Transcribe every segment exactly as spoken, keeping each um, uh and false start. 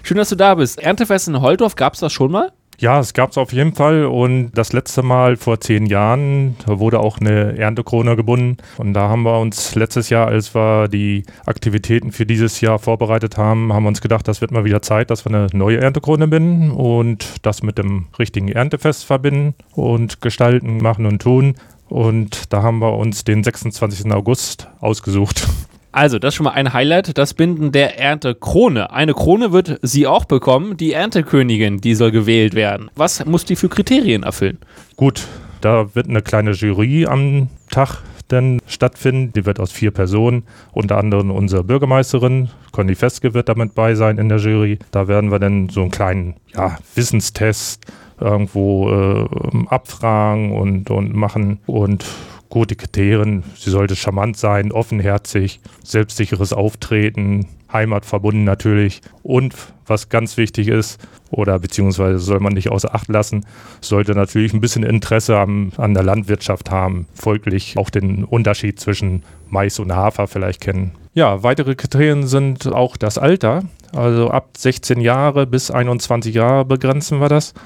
Schön, dass du da bist. Erntefest in Holtorf, gab es das schon mal? Ja, es gab es auf jeden Fall und das letzte Mal vor zehn Jahren, da wurde auch eine Erntekrone gebunden und da haben wir uns letztes Jahr, als wir die Aktivitäten für dieses Jahr vorbereitet haben, haben wir uns gedacht, das wird mal wieder Zeit, dass wir eine neue Erntekrone binden und das mit dem richtigen Erntefest verbinden und gestalten, machen und tun und da haben wir uns den sechsundzwanzigsten August ausgesucht. Also, das ist schon mal ein Highlight, das Binden der Erntekrone. Eine Krone wird sie auch bekommen, die Erntekönigin, die soll gewählt werden. Was muss die für Kriterien erfüllen? Gut, da wird eine kleine Jury am Tag dann stattfinden. Die wird aus vier Personen, unter anderem unsere Bürgermeisterin, Conny Feske wird damit bei sein in der Jury. Da werden wir dann so einen kleinen ja, Wissenstest irgendwo äh, abfragen und, und machen und gute Kriterien, sie sollte charmant sein, offenherzig, selbstsicheres Auftreten, heimatverbunden natürlich und was ganz wichtig ist, oder beziehungsweise soll man nicht außer Acht lassen, sollte natürlich ein bisschen Interesse am, an der Landwirtschaft haben, folglich auch den Unterschied zwischen Mais und Hafer vielleicht kennen. Ja, weitere Kriterien sind auch das Alter, also ab sechzehn Jahre bis einundzwanzig Jahre begrenzen wir das.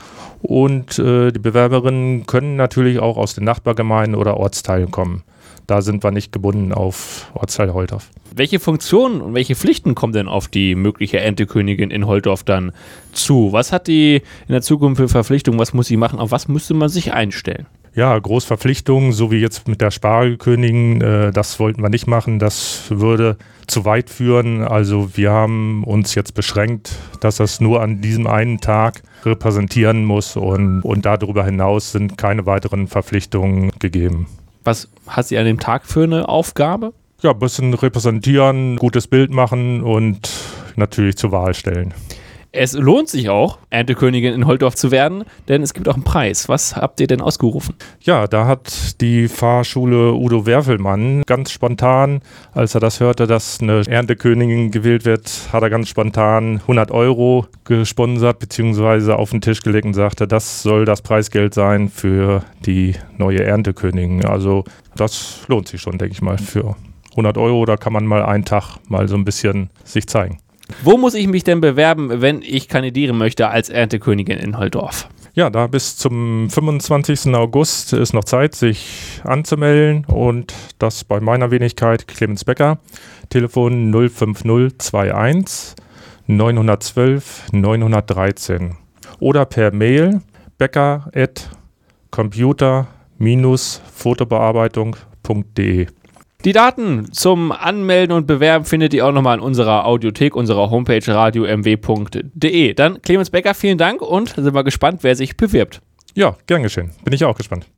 Und äh, die Bewerberinnen können natürlich auch aus den Nachbargemeinden oder Ortsteilen kommen. Da sind wir nicht gebunden auf Ortsteil Holtorf. Welche Funktionen und welche Pflichten kommen denn auf die mögliche Erntekönigin in Holtorf dann zu? Was hat die in der Zukunft für Verpflichtungen? Was muss sie machen? Auf was müsste man sich einstellen? Ja, Großverpflichtungen, so wie jetzt mit der Spargelkönigin, äh, das wollten wir nicht machen. Das würde zu weit führen. Also wir haben uns jetzt beschränkt, dass das nur an diesem einen Tag repräsentieren muss und, und darüber hinaus sind keine weiteren Verpflichtungen gegeben. Was hat sie an dem Tag für eine Aufgabe? Ja, ein bisschen repräsentieren, gutes Bild machen und natürlich zur Wahl stellen. Es lohnt sich auch, Erntekönigin in Holtorf zu werden, denn es gibt auch einen Preis. Was habt ihr denn ausgerufen? Ja, da hat die Fahrschule Udo Werfelmann ganz spontan, als er das hörte, dass eine Erntekönigin gewählt wird, hat er ganz spontan hundert Euro gesponsert bzw. auf den Tisch gelegt und sagte, das soll das Preisgeld sein für die neue Erntekönigin. Also das lohnt sich schon, denke ich mal, für hundert Euro. Da kann man mal einen Tag mal so ein bisschen sich zeigen. Wo muss ich mich denn bewerben, wenn ich kandidieren möchte als Erntekönigin in Holtorf? Ja, da bis zum fünfundzwanzigsten August ist noch Zeit, sich anzumelden und das bei meiner Wenigkeit Clemens Becker. Telefon null fünf null zwei eins neun eins zwei neun eins drei oder per Mail becker at computer Bindestrich fotobearbeitung punkt de. Die Daten zum Anmelden und Bewerben findet ihr auch nochmal in unserer Audiothek, unserer Homepage radio m w punkt de. Dann Clemens Becker, vielen Dank und sind wir gespannt, wer sich bewirbt. Ja, gern geschehen. Bin ich auch gespannt.